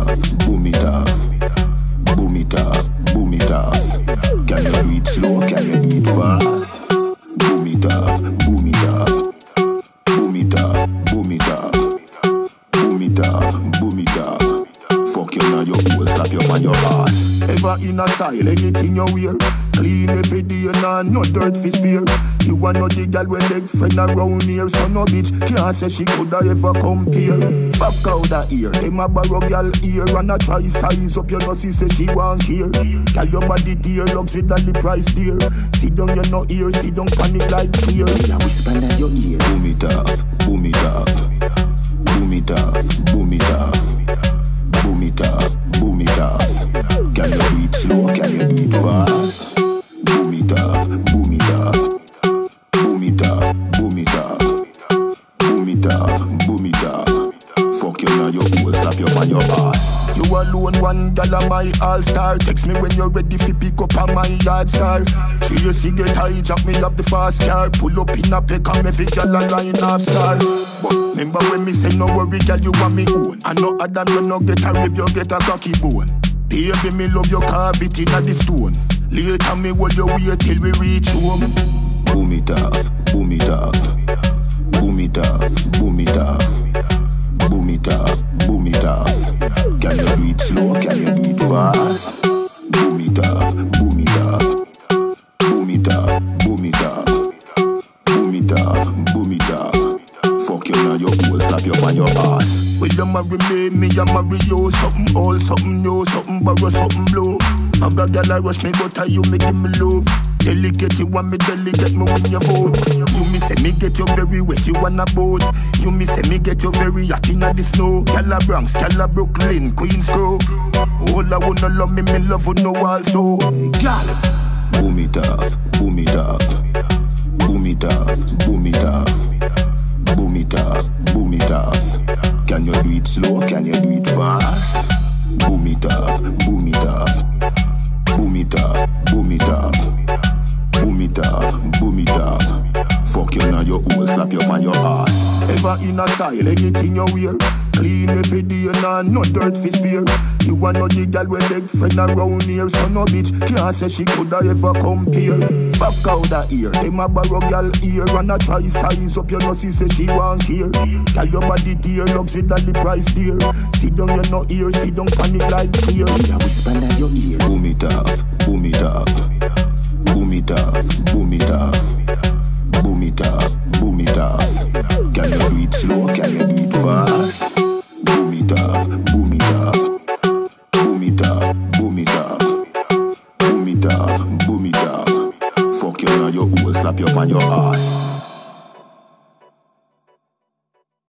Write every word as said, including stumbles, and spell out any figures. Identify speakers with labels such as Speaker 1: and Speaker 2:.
Speaker 1: off, boom it off, boom it off, boom it off. Can you do it slow? Can you do it fast? Boom it off, boom it off, boom it off, boom it off, boom it off, boom it off. Fuck you now, your hole, slap you on your ass. Ever in a style, anything you wear, clean every day, nah, no dirt fi spare. You want no the girl with leg friend around here, so no bitch can't say she coulda ever compare. Fuck out that ear, them a borrow girl ear and a try size up your nose, say she want here. Tell your body dear, luxury than the price dear. Sit down, you no ear, sit down, panic like fear. Yeah, whisper in your ear. Boom it off, boom it off, boom it off, boom it off, boom it off, boom it off. Can you do it slow? Can you do it fast? Boom it off, boom it off. Boom it off, boom it off, boom it off, boom it off. Fuck you now, your hole, slap you on your ass. You alone, one gal of my all-star. Text me when you're ready fi pick up on my yard star. She you see get high, jack me up the fast car. Pull up in a peck and every gal a line half star. But remember when me say no worry, gal, you want me own. I know Adam, you no get a rib, you get a cocky bone. Baby, me love your carve it inna the stone. Later me hold your wait till we reach home. Boom it off, boom it off, boom it off, boom it off, boom it off, boom it off. Can you do it slow? Can you do it fast? Boom it off, boom it off, boom it off, boom it off, boom it off, boom it off. Fuck you now, your hole, slap you on your ass. Well, you marry me, me a marry you. Something old, something new, something borrow, something blue. I got girl I rush me, but I you make me love. Delicate, you want me delicate, me when you vote. You me say me get you very wet, you wanna boat. You me say me get you very hot inna the snow. Gyal a Bronx, gyal a Brooklyn, Queens Crow. All I wanna love me, me love you know also. Gyal, boom it off, boom it off, boom it off, boom it off, boom it off, boom it off. Can you do it slow? Can you do it fast? Boom it off, boom it off, boom it off, boom it off, boom it off, boom it off. Fuck you now, your hole, slap you on your ass. Ever in a style, anything you wear, clean every day, nah, no dirt fi spare. You want no the girl with leg friend around here, so no bitch can't say she coulda ever compare. Fuck out that ear, them a borrow girl ear and a try size up your nose, say she want here. Tell your body dear, luxury than the price dear. Sit down, you no ear, sit down, panic like fear. Yeah, whisper in your ear. Boom it off, boom it off, boom it off, boom it off, boom it off, boom it off. Can you do it slow? Can you do it fast? Boom it off, boom it off, boom it off, boom it off, boom it off, boom it off. Fuck you now, your hole, slap you on your ass.